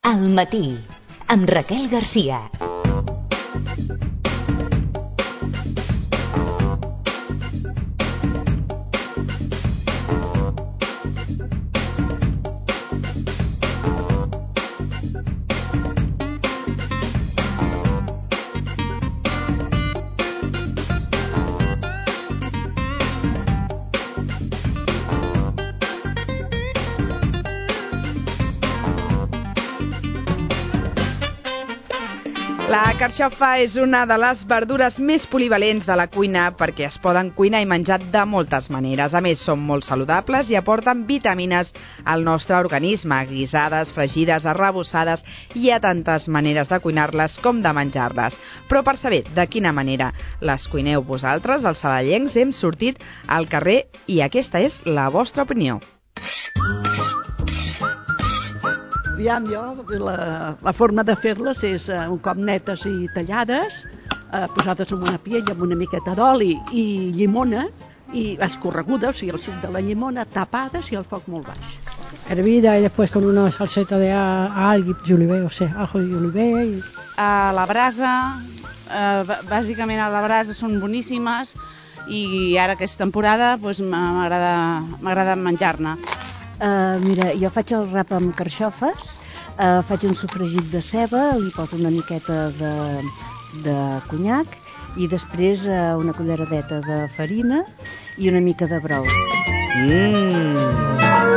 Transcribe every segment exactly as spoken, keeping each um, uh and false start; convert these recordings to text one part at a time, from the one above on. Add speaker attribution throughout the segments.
Speaker 1: Al matí, amb Raquel Garcia.
Speaker 2: La carxofa és una de les verdures més polivalents de la cuina perquè es poden cuinar i menjar de moltes maneres. A més, són molt saludables i aporten vitamines al nostre organisme, guisades, fregides, arrebossades. Hi ha tantes maneres de cuinar-les com de menjar-les. Però per saber de quina manera les cuineu vosaltres, els saballencs, hem sortit al carrer i aquesta és la vostra opinió.
Speaker 3: Aviam, jo, la, la forma de fer-les és uh, un cop netes i tallades, uh, posades en una piella amb una miqueta d'oli i llimona, i escorreguda, o sigui, el suc de la llimona, tapades i al foc molt baix.
Speaker 4: Hervida y después con una salseta de algo y olive, o sea, ajo y olive. Y...
Speaker 5: A la brasa, uh, bàsicament a la brasa són boníssimes i ara que és temporada doncs m'agrada m'agrada menjar-ne.
Speaker 6: Uh, mira, jo faig el rap amb carxofes, uh, faig un sofregit de ceba, li poso una miqueta de, de conyac i després uh, una culleradeta de farina i una mica de brou.
Speaker 2: Mm.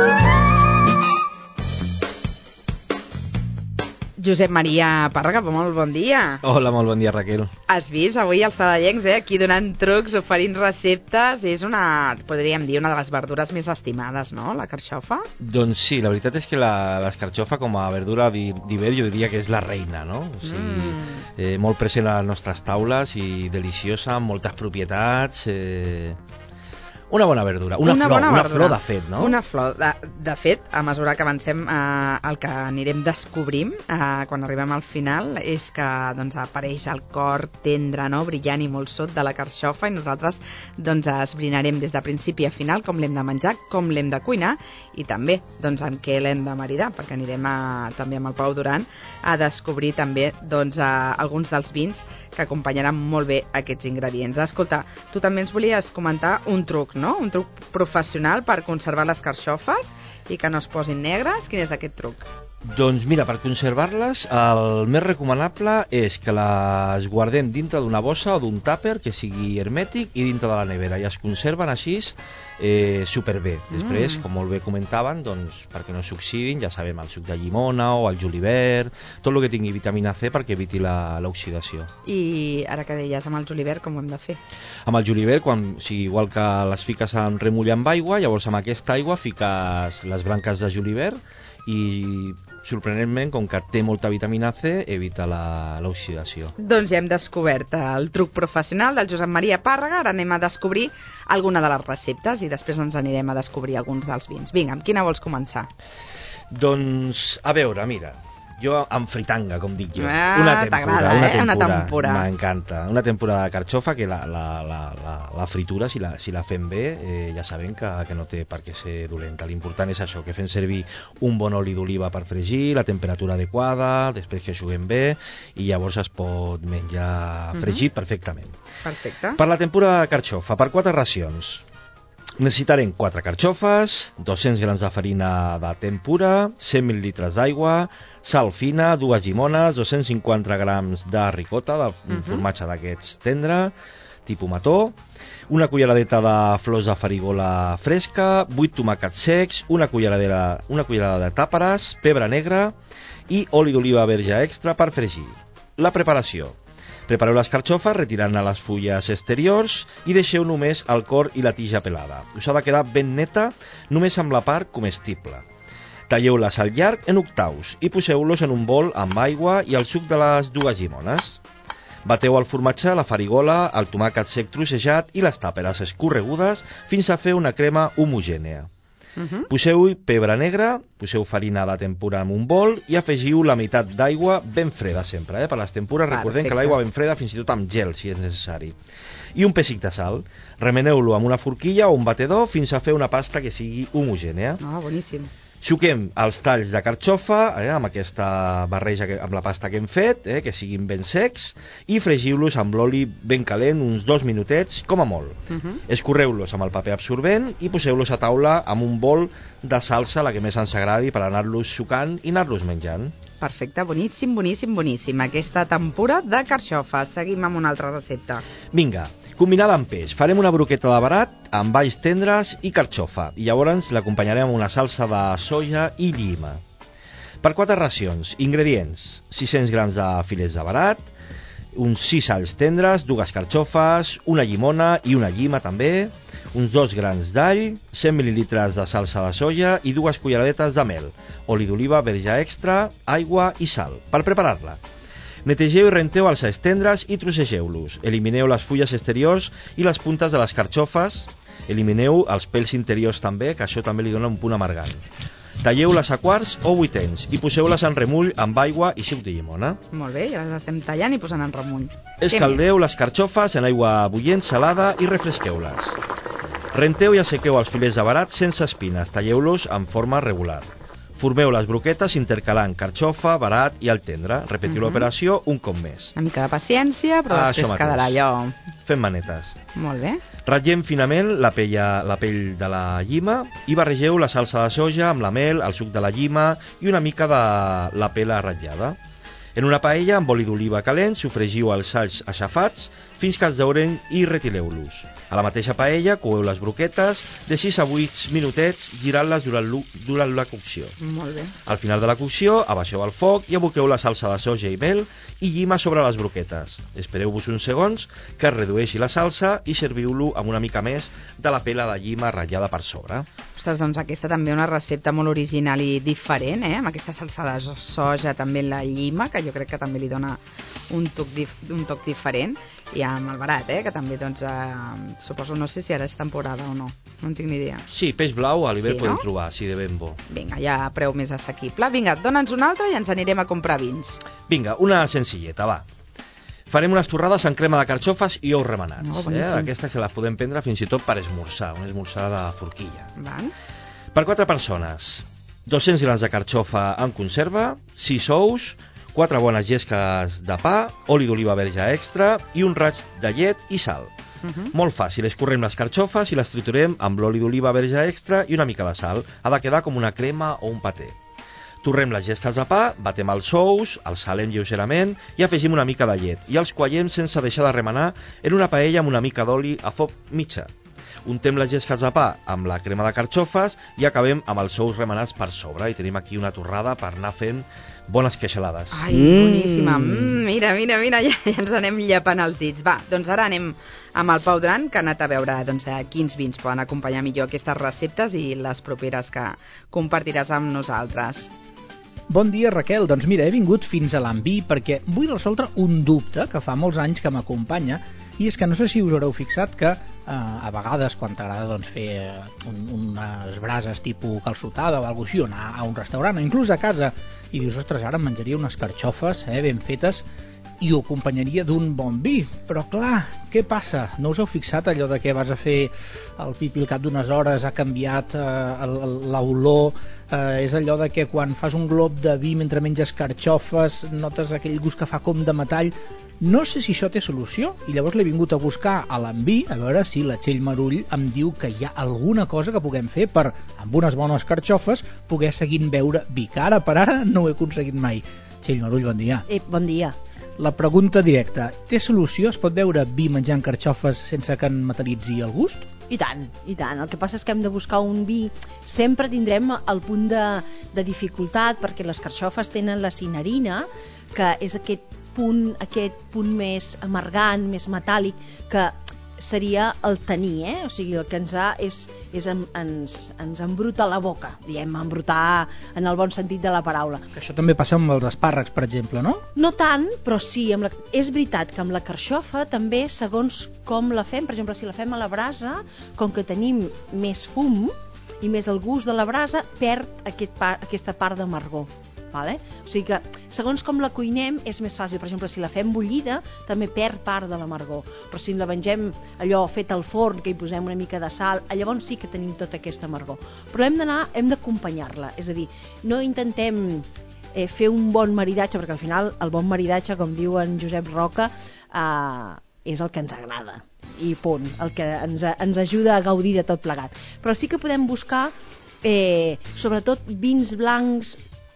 Speaker 2: Josep Maria Pàrraga, molt bon dia.
Speaker 7: Hola, molt bon dia, Raquel.
Speaker 2: Has vist avui els saballencs, eh, aquí donant trucs, oferint receptes. És una, podríem dir, una de les verdures més estimades, no?, la carxofa?
Speaker 7: Doncs sí, la veritat és que la, la carxofa com a verdura d'hivern jo diria que és la reina, no? O sigui, mm. eh, molt present a les nostres taules i deliciosa, amb moltes propietats... Eh... Una bona verdura, una, una, flor, bona una flor de fet, no?
Speaker 2: Una flor, de, de fet, a mesura que avancem, eh, el que anirem descobrint eh, quan arribem al final és que doncs, apareix el cor tendre, no?, brillant i molt sot de la carxofa i nosaltres doncs, esbrinarem des de principi a final com l'hem de menjar, com l'hem de cuinar i també doncs, amb què l'hem de maridar, perquè anirem a, també amb el Pau Duran a descobrir també doncs, a, alguns dels vins que acompanyaran molt bé aquests ingredients. Escolta, tu també ens volies comentar un truc, no? Un truc professional per conservar les carxofes i que no es posin negres. Quin és aquest truc?
Speaker 7: Doncs mira, per conservar-les el més recomanable és que les guardem dintre d'una bossa o d'un tàper que sigui hermètic i dintre de la nevera i es conserven així eh, superbé. Després, mm. com molt bé comentaven, doncs perquè no s'oxidin, ja sabem, el suc de llimona o el julivert, tot el que tingui vitamina C perquè eviti l'oxidació.
Speaker 2: I ara que deies amb el julivert, com ho hem de fer?
Speaker 7: Amb el julivert, quan, o sigui, igual que les fiques en remull amb aigua, llavors amb aquesta aigua fiques les branques de julivert i sorprenentment, com que té molta vitamina C, evita l'oxidació.
Speaker 2: Doncs ja hem descobert el truc professional del Josep Maria Pàrraga. Ara anem a descobrir alguna de les receptes i després ens anirem a descobrir alguns dels vins. Vinga, amb quina vols començar?
Speaker 7: Doncs, a veure, mira, jo amb fritanga, com dic jo.
Speaker 2: Ah,
Speaker 7: una tempura,
Speaker 2: eh? Una tempura.
Speaker 7: M'encanta. Una tempura de carxofa que la, la, la, la, la fritura, si la, si la fem bé, eh, ja sabem que, que no té per què ser dolenta. L'important és això, que fem servir un bon oli d'oliva per fregir, la temperatura adequada, després que juguem bé, i llavors es pot menjar fregit uh-huh. perfectament.
Speaker 2: Perfecte.
Speaker 7: Per la tempura de carxofa, per quatre racions. Necessitarem quatre carxofes, dos-cents grams de farina de tempura, cent mil·lilitres d'aigua, sal fina, dues llimones, dos-cents cinquanta grams de ricota, d'un uh-huh. formatge d'aquests tendre, tipus mató, una culleradeta de flors de farigola fresca, vuit tomàquets secs, una cullerada, una cullerada de tàperes, pebre negre i oli d'oliva verge extra per fregir. La preparació. Prepareu les carxofes retirant-ne les fulles exteriors i deixeu només el cor i la tija pelada. Us ha de quedar ben neta, només amb la part comestible. Talleu-les al llarg en octaus i poseu-los en un bol amb aigua i el suc de les dues llimones. Bateu el formatge, la farigola, el tomàquet sec trossejat i les tàperes escorregudes fins a fer una crema homogènea. Uh-huh. Poseu-hi pebre negre, poseu farina de tempura en un bol i afegiu la meitat d'aigua ben freda sempre, eh? Per les tempures recordem que l'aigua ben freda, fins i tot amb gel si és necessari, i un pessic de sal. Remeneu-lo amb una forquilla o un batedor fins a fer una pasta que sigui homogènea.
Speaker 2: Ah, boníssim.
Speaker 7: Suquem els talls de carxofa eh, amb aquesta barreja, que, amb la pasta que hem fet, eh, que siguin ben secs, i fregiu-los amb l'oli ben calent uns dos minutets, com a molt. Uh -huh. Escorreu-los amb el paper absorbent i poseu-los a taula amb un bol de salsa, la que més ens agradi, per anar-los sucant i anar-los menjant.
Speaker 2: Perfecte, boníssim, boníssim, boníssim. Aquesta tempura de carxofa. Seguim amb una altra recepta.
Speaker 7: Vinga, combinada amb peix. Farem una broqueta de verat amb alls tendres i carxofa. I llavors l'acompanyarem amb una salsa de soja i llima. Per quatre racions, ingredients: sis-cents grams de filets de verat, uns sis alls tendres, dues carxofes, una llimona i una llima també, uns dos grans d'all, cent mil·lilitres de salsa de soja i dues culleradetes de mel, oli d'oliva verge extra, aigua i sal. Per preparar-la, netegeu i renteu els alls tendres i trossegeu-los. Elimineu les fulles exteriors i les puntes de les carxofes. Elimineu els pèls interiors també, que això també li dona un punt amargant. Talleu-les a quarts o vuitens i poseu-les en remull amb aigua i suc de llimona.
Speaker 2: Molt bé, ja les estem tallant i posant en remull.
Speaker 7: Escaldeu les carxofes en aigua bullent salada i refresqueu-les. Renteu i assequeu els filets de verat sense espines, talleu-los en forma regular. Formeu les broquetes intercalant carxofa, verat i all tendre. Repetiu uh-huh. l'operació un cop més.
Speaker 2: Una mica de paciència, però ah, després quedarà allò...
Speaker 7: Fem manetes.
Speaker 2: Molt bé.
Speaker 7: Ratllem finament la pell, la pell de la llima i barregeu la salsa de soja amb la mel, el suc de la llima i una mica de la pela ratllada. En una paella amb oli d'oliva calent sofregiu els alls aixafats fins que es dauren i retireu-los. A la mateixa paella coeu les broquetes de sis a vuit minutets girant-les durant, durant la cocció.
Speaker 2: Molt bé.
Speaker 7: Al final de la cocció abaixeu el foc i aboqueu la salsa de soja i mel i llima sobre les broquetes. Espereu-vos uns segons que es redueixi la salsa i serviu-lo amb una mica més de la pela de llima ratllada per sobre.
Speaker 2: Ostres, doncs aquesta també una recepta molt original i diferent, eh? Amb aquesta salsa de soja, també la llima, que jo crec que també li dona un toc, dif un toc diferent, i amb el verat, eh? Que també, doncs, eh, suposo, no sé si ara és temporada o no, no en tinc ni idea.
Speaker 7: Sí, peix blau a l'hivern
Speaker 2: sí,
Speaker 7: podem
Speaker 2: no?
Speaker 7: trobar, sí, de ben bo.
Speaker 2: Vinga, ja preu més assequible. Vinga, dona'ns una altra i ens anirem a comprar vins.
Speaker 7: Vinga, una senzilleta, va. Farem unes torrades amb crema de carxofes i ous remenats.
Speaker 2: Oh,
Speaker 7: eh? Aquestes que les podem prendre fins i tot per esmorzar, una esmorzar de forquilla.
Speaker 2: Van.
Speaker 7: Per quatre persones, dos-cents grams de carxofa en conserva, sis ous, quatre bones llesques de pa, oli d'oliva verge extra i un raig de llet i sal. Uh -huh. Molt fàcil, escorrem les carxofes i les triturem amb l'oli d'oliva verge extra i una mica de sal. Ha de quedar com una crema o un paté. Torrem les llesques de pa, batem els ous, els salem lleugerament i afegim una mica de llet i els quallem sense deixar de remenar en una paella amb una mica d'oli a foc mitjà. Untem les llesques de pa amb la crema de carxofes i acabem amb els ous remenats per sobre. I tenim aquí una torrada per anar fent bones queixalades.
Speaker 2: Ai, mm. boníssima. Mm, mira, mira, mira, ja, ja ens anem llepant els dits. Va, doncs ara anem amb el Pau Duran, que ha anat a veure doncs, quins vins poden acompanyar millor aquestes receptes i les properes que compartiràs amb nosaltres.
Speaker 8: Bon dia, Raquel. Doncs mira, he vingut fins a l'Enví perquè vull resoldre un dubte que fa molts anys que m'acompanya, i és que no sé si us haureu fixat que eh, a vegades quan t'agrada doncs, fer un, unes brases tipus calçotada o alguna cosa així, anar a un restaurant o inclús a casa i dius, ostres, ara em menjaria unes carxofes eh, ben fetes i ho acompanyaria d'un bon vi, però clar, què passa? No us heu fixat allò de que vas a fer el pipi al cap d'unes hores, ha canviat eh, l'olor, eh, és allò de que quan fas un glob de vi mentre menges carxofes notes aquell gust que fa com de metall. No sé si això té solució i llavors l'he vingut a buscar a l'Enví a veure si la Txell Marull em diu que hi ha alguna cosa que puguem fer per, amb unes bones carxofes, poder seguir beure vi, que ara per ara no ho he aconseguit mai. Txell Marull, bon dia.
Speaker 6: Eh, bon dia.
Speaker 8: La pregunta directa, té solució? Es pot beure vi menjant carxofes sense que en metalitzi el gust?
Speaker 6: I tant, i tant. El que passa és que hem de buscar un vi. Sempre tindrem el punt de, de dificultat perquè les carxofes tenen la cinerina, que és aquest punt, aquest punt més amargant, més metàl·lic, que seria el taní, eh? O sigui, el que ens ha és, és en, ens, ens embruta la boca, diem, embrutar en el bon sentit de la paraula.
Speaker 8: Que això també passa amb els espàrrecs, per exemple, no?
Speaker 6: No tant, però sí, amb la, és veritat que amb la carxofa també, segons com la fem, per exemple, si la fem a la brasa, com que tenim més fum i més el gust de la brasa, perd aquest par, aquesta part d'amargor.
Speaker 9: Vale? O sigui que, segons com la cuinem, és més fàcil. Per exemple, si la fem bullida, també perd part de l'amargor. Però si la mengem allò fet al forn, que hi posem una mica de sal, llavors sí que tenim tota aquesta amargor. Però hem d'anar, hem d'acompanyar-la. És a dir, no intentem eh, fer un bon maridatge, perquè al final el bon maridatge, com diu en Josep Roca, eh, és el que ens agrada. I punt, el que ens, ens ajuda a gaudir de tot plegat. Però sí que podem buscar, eh, sobretot, vins blancs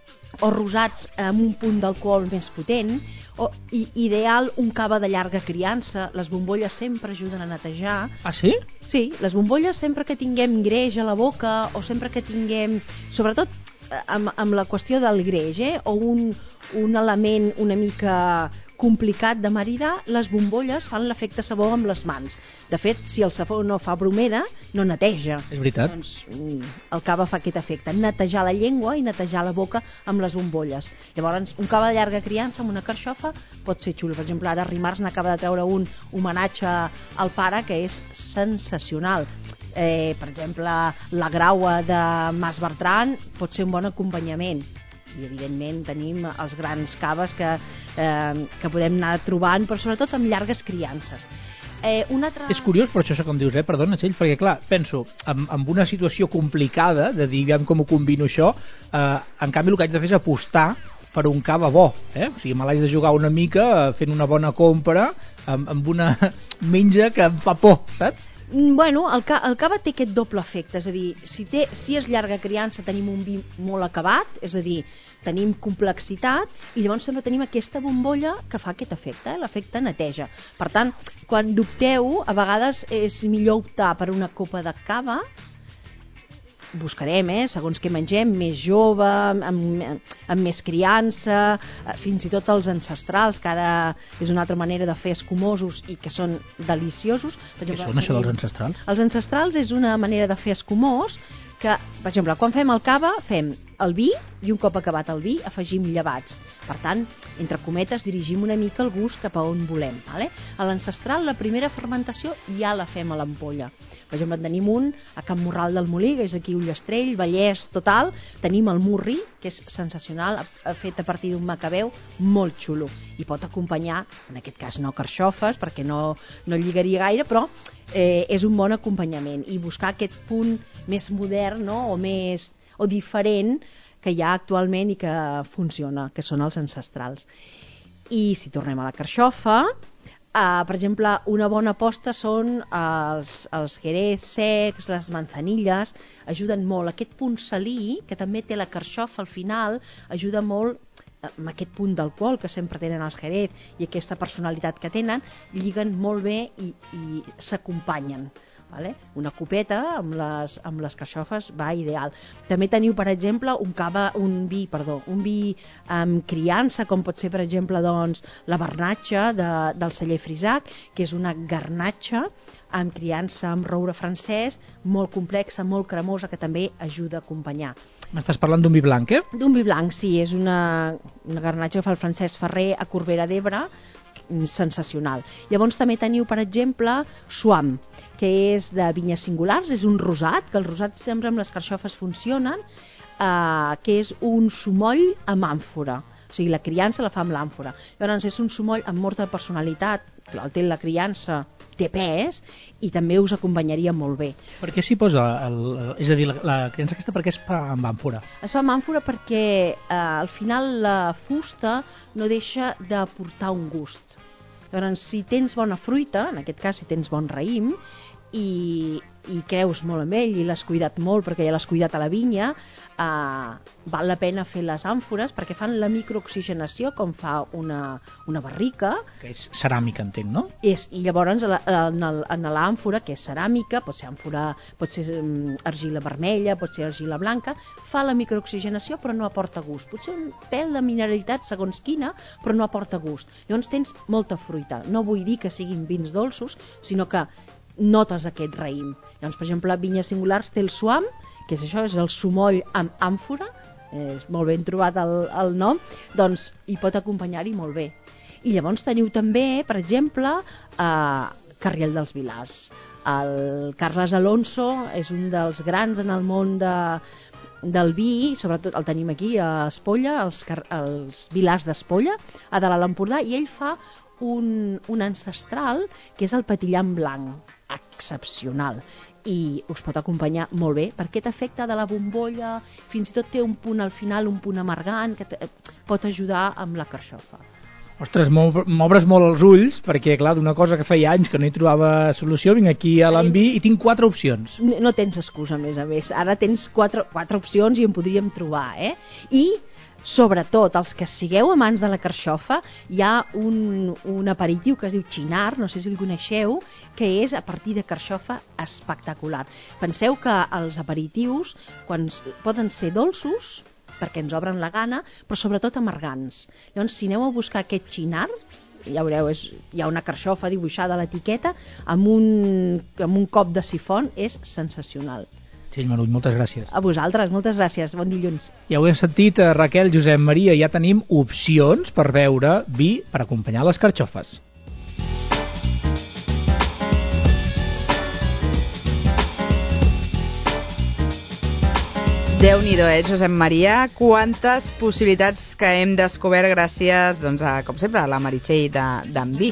Speaker 9: o rosats amb un punt d'alcohol més potent, o i, ideal un cava de llarga criança. Les bombolles sempre ajuden a netejar.
Speaker 8: Ah, sí?
Speaker 9: Sí, les bombolles sempre que tinguem greix a la boca o sempre que tinguem, sobretot amb, amb la qüestió del greix, eh? o un, un element una mica complicat de maridar, les bombolles fan l'efecte sabó amb les mans. De fet, si el sabó no fa bromera, no neteja.
Speaker 8: És veritat.
Speaker 9: Doncs el cava fa aquest efecte, netejar la llengua i netejar la boca amb les bombolles. Llavors, un cava de llarga criança amb una carxofa pot ser xulo. Per exemple, ara Rimars n'acaba de treure un homenatge al pare que és sensacional. Eh, per exemple, la graua de Mas Bertran pot ser un bon acompanyament. I evidentment tenim els grans caves que, eh, que podem anar trobant, però sobretot amb llargues criances. Eh, una altra...
Speaker 8: És curiós, però això com dius, eh? Perdona, Txell, perquè clar, penso, amb, amb una situació complicada, de dir, aviam com ho combino això, eh, en canvi el que haig de fer és apostar per un cava bo, eh? O sigui, me l'haig de jugar una mica fent una bona compra amb, amb una menja que em fa por, saps?
Speaker 9: Bueno, el, ca el cava té aquest doble efecte, és a dir, si, té, si és llarga criança tenim un vi molt acabat, és a dir, tenim complexitat i llavors sempre tenim aquesta bombolla que fa aquest efecte, eh? L'efecte neteja. Per tant, quan dubteu, a vegades és millor optar per una copa de cava, buscarem, eh, segons què mengem, més jove, amb, amb més criança, fins i tot els ancestrals, que ara és una altra manera de fer escumosos i que són deliciosos. Per exemple,
Speaker 8: què són això dels ancestrals?
Speaker 9: Els ancestrals és una manera de fer escumós que, per exemple, quan fem el cava, fem el vi i un cop acabat el vi afegim llevats. Per tant, entre cometes, dirigim una mica el gust cap a on volem. Vale? A l'ancestral, la primera fermentació ja la fem a l'ampolla. Per exemple, tenim un a Can Morral del Molí, que és aquí Ullastrell, Vallès, total. Tenim el murri, que és sensacional, fet a partir d'un macabeu, molt xulo. I pot acompanyar, en aquest cas no carxofes, perquè no, no lligaria gaire, però eh, és un bon acompanyament. I buscar aquest punt més modern, no? o més o diferent que hi ha actualment i que funciona, que són els ancestrals. I si tornem a la carxofa, Uh, per exemple, una bona aposta són els, els jerez secs, les manzanilles, ajuden molt. Aquest punt salí, que també té la carxofa al final, ajuda molt amb aquest punt d'alcohol que sempre tenen els jerez i aquesta personalitat que tenen, lliguen molt bé i, i s'acompanyen. Vale? Una copeta amb les, amb les carxofes va ideal. També teniu, per exemple, un, cava, un vi, perdó, un vi amb criança, com pot ser, per exemple, doncs, la Bernatxa de, del celler Frisac, que és una garnatxa amb criança amb roure francès, molt complexa, molt cremosa, que també ajuda a acompanyar.
Speaker 8: M'estàs parlant d'un vi blanc, eh?
Speaker 9: D'un vi blanc, sí, és una, una garnatxa que fa el Francesc Ferrer a Corbera d'Ebre, sensacional. Llavors també teniu, per exemple, suam, que és de vinyes singulars, és un rosat, que els rosats sempre amb les carxofes funcionen, eh, que és un sumoll amb àmfora. O sigui, la criança la fa amb l'àmfora. Llavors és un sumoll amb molta personalitat, el té la criança, té pes, i també us acompanyaria molt bé.
Speaker 8: Per què s'hi posa, el, és a dir, la, la criança aquesta per què es fa amb àmfora?
Speaker 9: Es fa amb àmfora perquè eh, al final la fusta no deixa d'aportar un gust. Llavors, si tens bona fruita, en aquest cas si tens bon raïm, i, i creus molt amb ell i l'has cuidat molt perquè ja l'has cuidat a la vinya, eh, val la pena fer les àmfores perquè fan la microoxigenació com fa una, una barrica.
Speaker 8: Que és ceràmica, entenc, no?
Speaker 9: És, i llavors en l'àmfora, que és ceràmica, pot ser àmfora, pot ser um, argila vermella, pot ser argila blanca, fa la microoxigenació però no aporta gust. Potser un pèl de mineralitat segons quina, però no aporta gust. Llavors tens molta fruita. No vull dir que siguin vins dolços, sinó que notes aquest raïm. Llavors, per exemple, vinyes singulars té el suam, que és això, és el sumoll amb àmfora, és molt ben trobat el, el nom, doncs hi pot acompanyar-hi molt bé. I llavors teniu també, per exemple, eh, Carriel dels Vilars. El Carles Alonso és un dels grans en el món de, del vi, sobretot el tenim aquí a Espolla, els, els vilars d'Espolla, a dalt a l'Empordà, i ell fa un, un ancestral que és el patillam blanc, excepcional, i us pot acompanyar molt bé, per aquest efecte de la bombolla, fins i tot té un punt al final, un punt amargant, que te, pot ajudar amb la carxofa.
Speaker 8: Ostres, m'obres molt els ulls, perquè, clar, d'una cosa que feia anys que no hi trobava solució, vinc aquí a l'Envi i tinc quatre opcions.
Speaker 9: No, no tens excusa, a més a més. Ara tens quatre, quatre opcions i en podríem trobar, eh? I, sobretot, els que sigueu amants de la carxofa, hi ha un, un aperitiu que es diu Chinar, no sé si el coneixeu, que és a partir de carxofa espectacular. Penseu que els aperitius quan poden ser dolços, perquè ens obren la gana, però sobretot amargants. Llavors, si aneu a buscar aquest Chinar, ja veureu, és, hi ha una carxofa dibuixada a l'etiqueta, amb un, amb un cop de sifon, és sensacional.
Speaker 8: Txell Marull, moltes gràcies.
Speaker 9: A vosaltres, moltes gràcies, bon dilluns.
Speaker 8: Ja ho hem sentit, Raquel, Josep Maria, ja tenim opcions per beure vi per acompanyar les carxofes.
Speaker 2: Déu-n'hi-do, eh, Josep Maria? Quantes possibilitats que hem descobert gràcies, doncs, a, com sempre, a la Meritxell d'en Vi.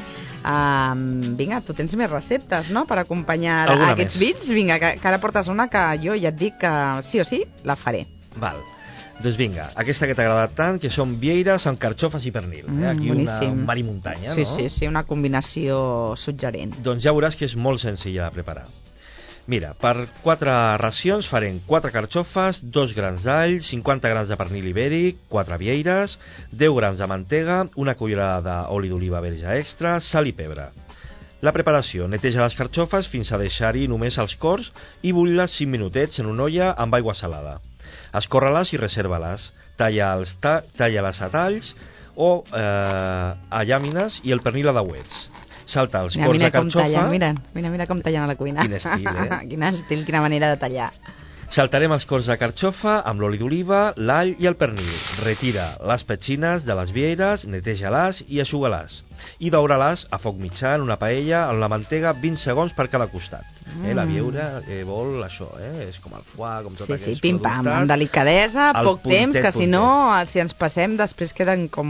Speaker 2: Um, vinga, tu tens més receptes, no?, per acompanyar
Speaker 7: Alguna
Speaker 2: aquests
Speaker 7: més.
Speaker 2: vins. Vinga, que, que ara portes una que jo ja et dic que sí o sí la faré.
Speaker 7: Val. Doncs vinga, aquesta que t'ha agradat tant, que són vieires amb carxofes i pernil.
Speaker 2: Mm,
Speaker 7: eh? Aquí
Speaker 2: boníssim.
Speaker 7: una, un mar i muntanya,
Speaker 2: sí,
Speaker 7: no?
Speaker 2: Sí, sí, una combinació suggerent.
Speaker 7: Doncs ja veuràs que és molt senzilla de preparar. Mira, per quatre racions farem quatre carxofes, dos grans d'all, cinquanta grams de pernil ibèric, quatre vieires, deu grams de mantega, una cullerada d'oli d'oliva verge extra, sal i pebre. La preparació: neteja les carxofes fins a deixar-hi només els cors i bullir-les cinc minutets en una olla amb aigua salada. Escorre-les i reserva-les. Talla-les ta talla a talls o eh, a llàmines i el pernil a dauets. Salta els
Speaker 2: Mira,
Speaker 7: cors
Speaker 2: mira
Speaker 7: de carxofa...
Speaker 2: Tallen, mira, mira, mira com tallen a la cuina.
Speaker 7: Quin estil, eh?
Speaker 2: Quin estil, quina manera de tallar.
Speaker 7: Saltarem els cors de carxofa amb l'oli d'oliva, l'all i el pernil. Retira les petxines de les vieires, neteja-les i eixuga-les. I daura-les a foc mitjà en una paella amb la mantega vint segons per cada costat. Mm. Eh, la vieura eh, vol això, eh? És com el foie, com tot
Speaker 2: sí,
Speaker 7: aquests
Speaker 2: sí, pim-pam,
Speaker 7: productes.
Speaker 2: amb delicadesa, poc
Speaker 7: puntet,
Speaker 2: temps, que si
Speaker 7: puntet.
Speaker 2: no, si ens passem, després queden com,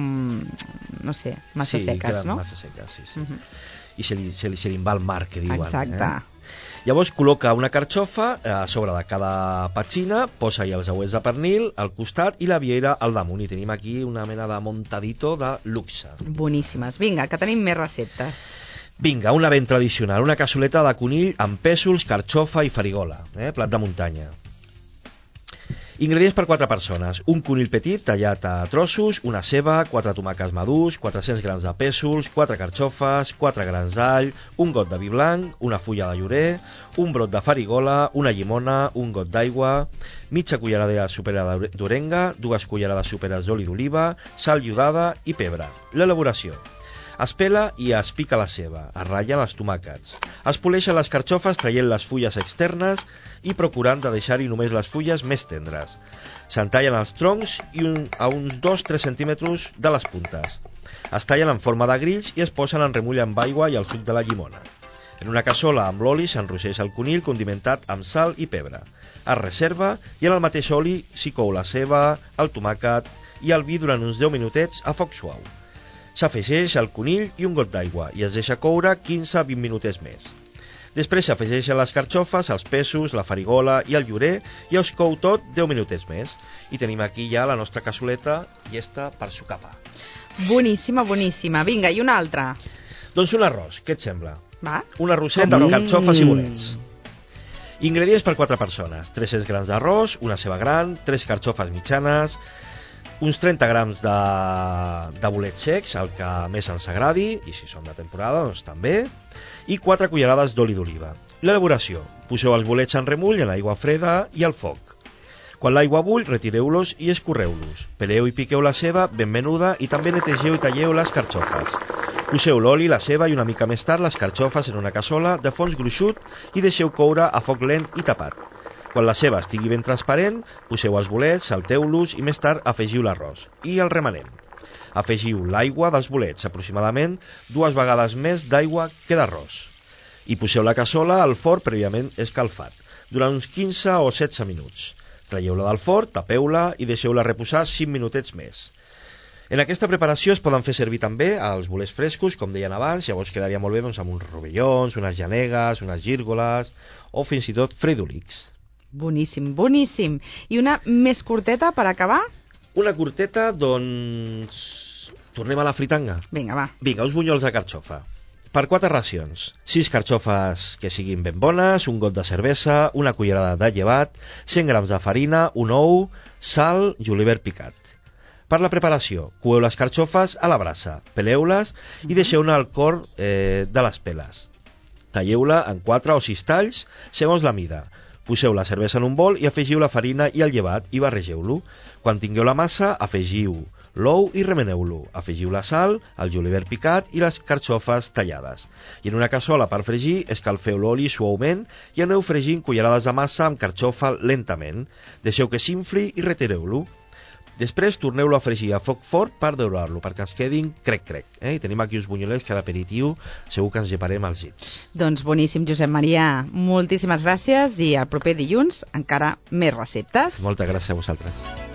Speaker 2: no sé, massa
Speaker 7: sí,
Speaker 2: seques, no?
Speaker 7: massa seques, sí, sí.
Speaker 2: Uh -huh.
Speaker 7: I se li, se li, se li en va el mar, que diuen.
Speaker 2: Exacte.
Speaker 7: Eh? Llavors col·loca una carxofa a sobre de cada petxina, posa-hi els auets de pernil al costat i la vieira al damunt. I tenim aquí una mena de montadito de luxe.
Speaker 2: Boníssimes. Vinga, que tenim més receptes.
Speaker 7: Vinga, una ben tradicional, una cassoleta de conill amb pèsols, carxofa i farigola, eh? Plat de muntanya. Ingredients per quatre persones: un conill petit tallat a trossos, una ceba, quatre tomàquets madurs, quatre-cents grams de pèsols, quatre carxofes, quatre grans d'all, un got de vi blanc, una fulla de llorer, un brot de farigola, una llimona, un got d'aigua, mitja cullerada de sopera d'orenga, dues cullerades soperes d'oli d'oliva, sal iodada i pebre. L'elaboració: es pela i es pica la ceba, es ratllen els tomàquets, es poleixen les carxofes traient les fulles externes i procurant de deixar-hi només les fulles més tendres. Se'n tallen els troncs i un, a uns dos a tres centímetres de les puntes. Es tallen en forma de grills i es posen en remull amb aigua i el suc de la llimona. En una cassola amb l'oli s'enrosseix el conill condimentat amb sal i pebre. Es reserva i en el mateix oli s'hi cou la ceba, el tomàquet i el vi durant uns deu minutets a foc suau. S'afegeix el conill i un got d'aigua i es deixa coure quinze a vint minutets més. Després s'afegeixen les carxofes, els pèsols, la farigola i el llorer i es cou tot deu minutets més. I tenim aquí ja la nostra cassoleta llesta per sucar pa.
Speaker 2: Boníssima, boníssima. Vinga, i una altra.
Speaker 7: Doncs un arròs, què et sembla?
Speaker 2: Va.
Speaker 7: Un arrosset amb carxofes i bolets. Ingredients per quatre persones: tres-cents grams d'arròs, una ceba gran, tres carxofes mitjanes, uns trenta grams de, de bolets secs, el que més ens agradi, i si són de temporada, doncs també, i quatre cullerades d'oli d'oliva. L'elaboració: poseu els bolets en remull en aigua freda i al foc. Quan l'aigua bull, retireu-los i escorreu-los. Peleu i piqueu la ceba ben menuda i també netegeu i talleu les carxofes. Poseu l'oli, la ceba i una mica més tard les carxofes en una cassola de fons gruixut i deixeu coure a foc lent i tapat. Quan la ceba estigui ben transparent, poseu els bolets, salteu-los i més tard afegiu l'arròs i el remenem. Afegiu l'aigua dels bolets, aproximadament dues vegades més d'aigua que d'arròs. I poseu la cassola al forn prèviament escalfat, durant uns quinze o setze minuts. Traieu-la del forn, tapeu-la i deixeu-la reposar cinc minutets més. En aquesta preparació es poden fer servir també els bolets frescos, com deien abans, llavors quedaria molt bé doncs, amb uns rovellons, unes llanegues, unes gírgoles o fins i tot fredolics.
Speaker 2: Boníssim, boníssim. I una més curteta per acabar?
Speaker 7: Una curteta, doncs... tornem a la fritanga.
Speaker 2: Vinga, va.
Speaker 7: Vinga, uns bunyols de carxofa. Per quatre racions. sis carxofes que siguin ben bones, un got de cervesa, una cullerada de llevat, cent grams de farina, un ou, sal i julivert picat. Per la preparació, coeu les carxofes a la brasa, peleu-les i deixeu-ne al cor eh, de les peles. Talleu-la en quatre o sis talls, segons la mida. Poseu la cervesa en un bol i afegiu la farina i el llevat i barregeu-lo. Quan tingueu la massa, afegiu l'ou i remeneu-lo. Afegiu la sal, el julivert picat i les carxofes tallades. I en una cassola per fregir, escalfeu l'oli suaument i aneu fregint cullerades de massa amb carxofa lentament. Deixeu que s'infli i retireu-lo. Després torneu-lo a fregir a foc fort per daurar-lo, perquè ens quedin crec-crec. Eh? I tenim aquí uns bunyolets que d'aperitiu segur que ens lleparem als dits.
Speaker 2: Doncs boníssim, Josep Maria. Moltíssimes gràcies i el proper dilluns encara més receptes.
Speaker 7: Moltes gràcies a vosaltres.